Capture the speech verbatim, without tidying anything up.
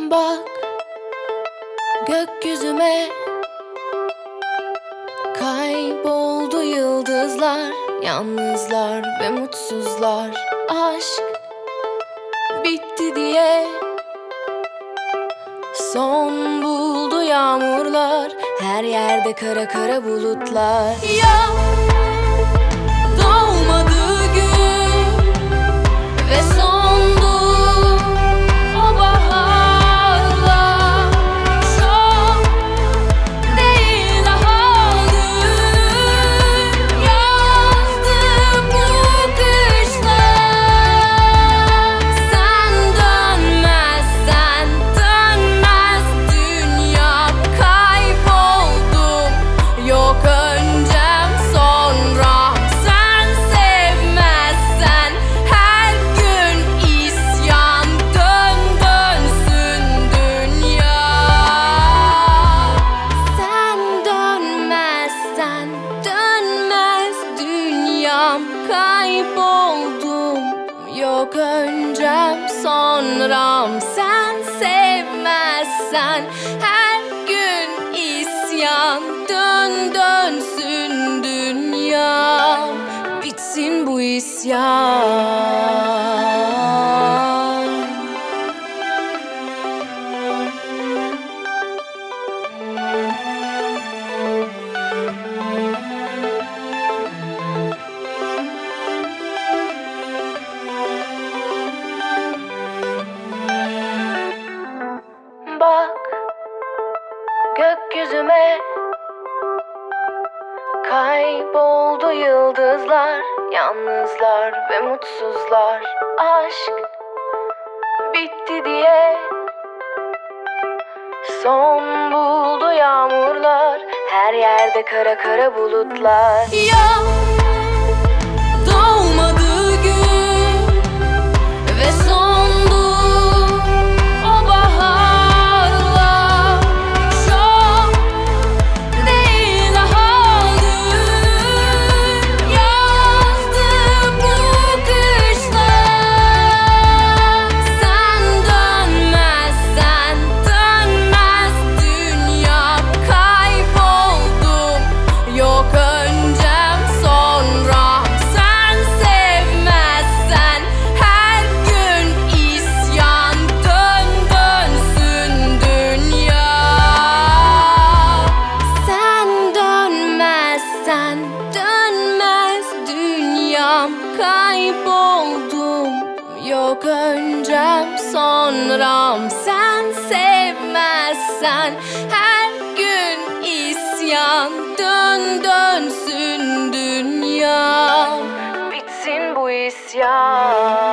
Bak gökyüzüme, kayboldu yıldızlar, yalnızlar ve mutsuzlar. Aşk bitti diye son buldu yağmurlar, her yerde kara kara bulutlar. Ya doğmadığı gün ve sondu o baharlar. Çok değil daha dün yazdı bu kışlar. Sen dönmezsen dönmez dünya, kayboldum yok öncem sonram. Sen sevmezsen her gün isyan, dön dönsün dünya. Sen dönmezsen dönmez dünyam, kayboldum yok öncem sonram. Sen sevmezsen her gün isyan, dön dönsün dünya, bitsin bu isyan. Bak gökyüzüme, kayboldu yıldızlar, yalnızlar ve mutsuzlar. Aşk bitti diye son buldu yağmurlar, her yerde kara kara bulutlar. Ya doğmadığı gün ve sondu o baharlar. Çok değil daha dün yazdı bu kışlar. Sen dönmezsen dönmez dünya, kayboldum yok öncem sonram. Sen sevmezsen her gün isyan, dön dönsün dünya. Sen dönmezsen dönmez dünyam, kayboldum yok öncem sonram. Sen sevmezsen her gün isyan, dön dönsün dünya, bitsin bu isyan.